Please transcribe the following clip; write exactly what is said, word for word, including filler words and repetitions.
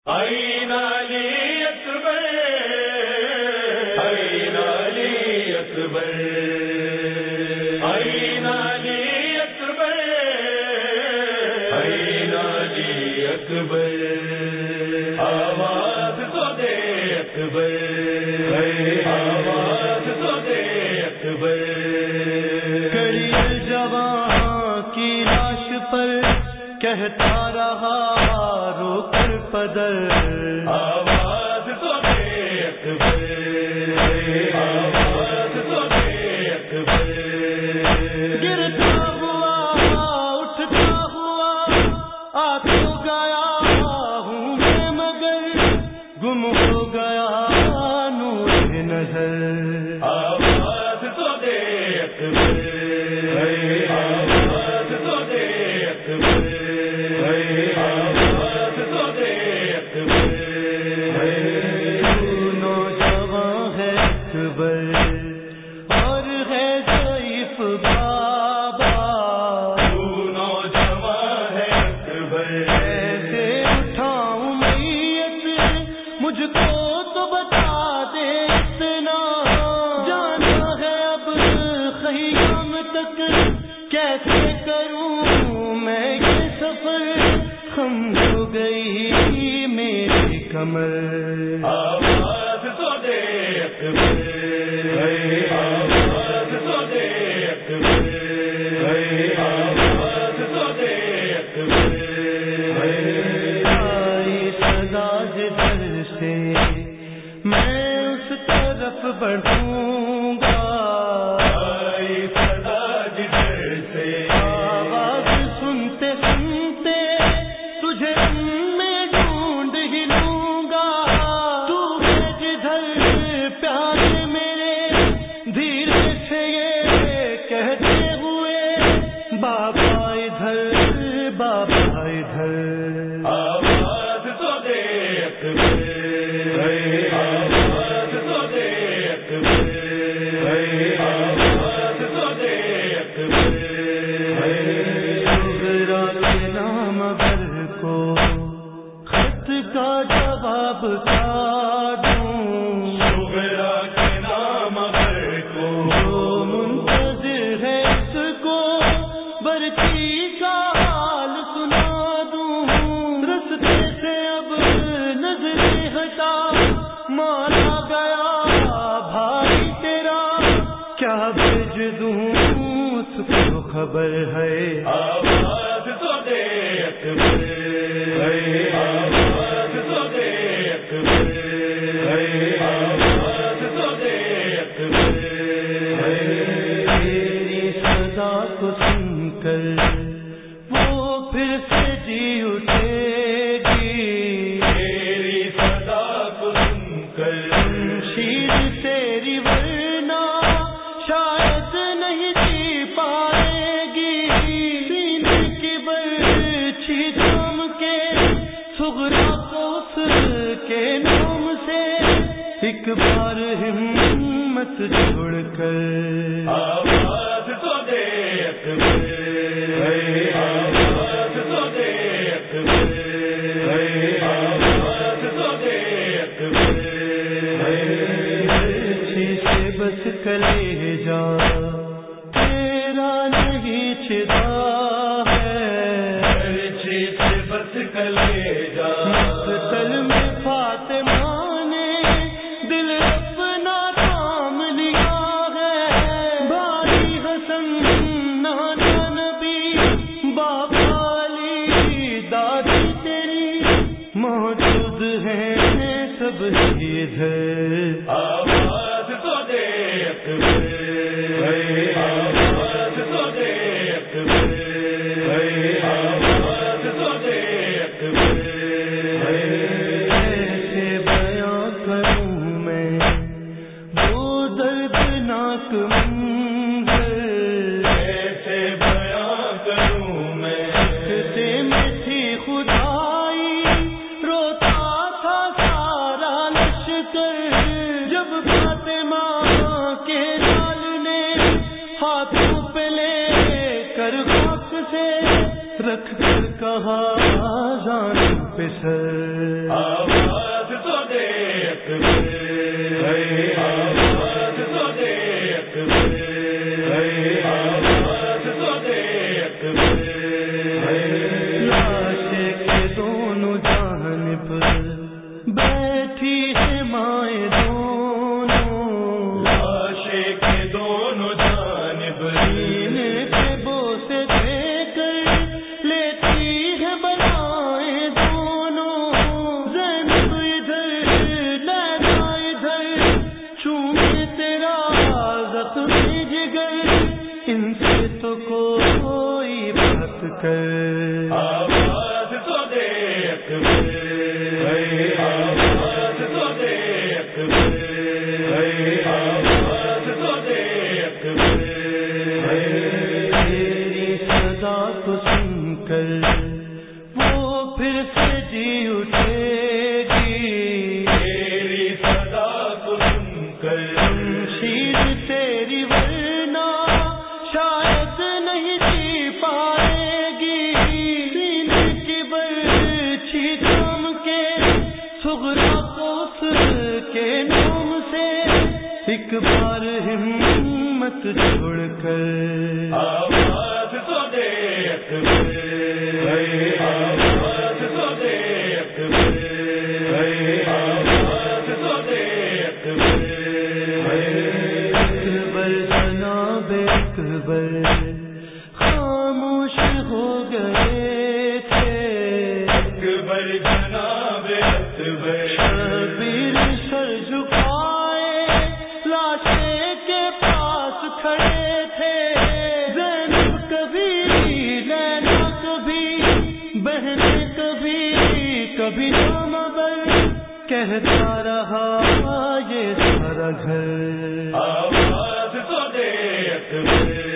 أين علي أكبر أين علي أكبر أين علي أكبر أين علي أكبر آواز تو دے اکبر آواز تو دے اکبر کڑی جواں کی لاش پر کہتا رہا رو کر پدر آواز تو دے اکبر آواز تو دے اکبر گرتا ہوا اٹھتا ہوا آ تو گیا ہوں میں مگر گم ہو گیا نور نظر آواز تو دے اکبر آواز تو دے اکبر آواز تو دے اکبر نوجوان ہے اکبر اور ہے ضعیف بابا نوجوان ہے اکبر کیسے اٹھاؤں میت مجھ کو تو بتا دے اتنا جانا ہے اب خیام تک کیسے کروں میں یہ سفر خم ہو گئی میری کمر آواز تو دے اکبر آواز تو دے اکبر آواز تو دے اکبر آئی صدا جدھر سے میں اس طرف بڑھوں گا آئی صدا جدھر سے آواز سنتے سنتے تجھے میں ڈھونڈ ہی لوں گا تو ہے جدھر پیارے میرے دھیرے سے یہ کہتے ہوئے بابا ادھر بابا ادھر آواز تو دے اکبر آواز تو دے اکبر آواز تو دے اکبر شجرا کے نام بھر کو خط کا جواب کیا دوں شجرا کے نام بھر کو جو منتظر ہے اس کو برچی کا حال سنا دوں رستے سے اب نظریں ہٹا مانا گیا بھائی تیرا کیا بھیج دوں اس کو خبر ہے آواز تو دے اکبر آواز تو دے اکبر آواز تو دے اکبر تیری صدا کو سن کر وہ پھر سے جی اٹھے گی تیری صدا کو سن کر شیر تیری ورنہ شاید نہیں جی پائے گی سینے کی برچھی تھام کے صغرا کو اس کے نام سے ایک بار ہمت جوڑ کر آواز تو دے اکبر آواز تو دے اکبر آواز تو دے اکبر سے بس کلے جا تیرا نہیں چھدا ہے برچھی سے بس کلے جا مقتل میں فاطمہ نے دل اپنا تھام لیا ہے بھائی حسن نانا نبی باپ علی دادی تیری موجود ہیں سب ادھر آواز تو دے اکبر آواز تو دے اکبر آواز تو دے اکبر کیسے بیاں کروں میں وہ دردناک منظر کیسے بیاں کروں میں رکھتے میں تھی خدائی روتا تھا سارا لشکر جب فاطمہ کے آواز تو دے اکبر، آواز تو دے اکبر، آواز تو دے اکبر۔ لاشے کے دونوں جانب بیٹھی ہے مائیں دونوں، لاشے کے دونوں جانب سینے پہ بوسے دے کر لیتی ہے بلائیں دونوں، زینب ادھر لیلا ادھر چومے تیرا زخم جگر، ان سے تو کوئی بات کر، آواز تو دے اکبر، آواز تو دے اکبر، آواز تو دے اکبر۔ تیری صدا کو سن کر وہ پھر سے جی اٹھے گی، تیری صدا کو سن کر شمشیر تیری ورنہ شاید نہیں جی پائے گی، سینے کی برچھی تھام کے صغرا کو اس کے نام سے ایک بار ہمت چھوڑ کر، آواز تو دے اکبر، آواز تو دے اکبر، آواز تو دے اکبر۔ اکبر جناب اکبر خاموش ہو گئے تھے، اکبر جناب اکبر شبیر سر جھکائے لاشے کے پاس کھڑے تھے، زینب کبھی لیلا کبھی بہنیں کبھی کبھی نامور، کہتا رہا یہ سارا گھر، آواز تو دے اکبر،